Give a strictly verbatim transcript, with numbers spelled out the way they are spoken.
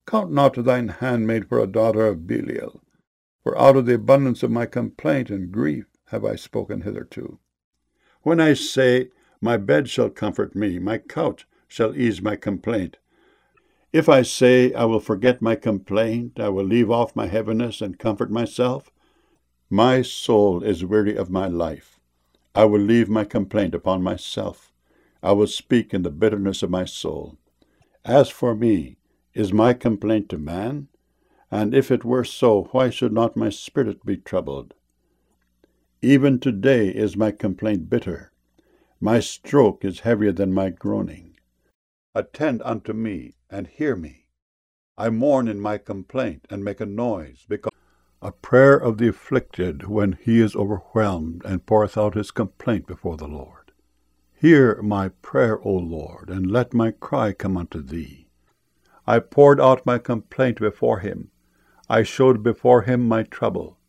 Count not thine handmaid for a daughter of Belial, for out of the abundance of my complaint and grief have I spoken hitherto. When I say, My bed shall comfort me, my couch shall ease my complaint. If I say, I will forget my complaint, I will leave off my heaviness and comfort myself, my soul is weary of my life. I will leave my complaint upon myself. I will speak in the bitterness of my soul. As for me, is my complaint to man? And if it were so, why should not my spirit be troubled? Even today is my complaint bitter. My stroke is heavier than my groaning. Attend unto me, and hear me. I mourn in my complaint, and make a noise, because a prayer of the afflicted, when he is overwhelmed, and poureth out his complaint before the Lord. Hear my prayer, O Lord, and let my cry come unto thee. I poured out my complaint before him. I showed before him my trouble.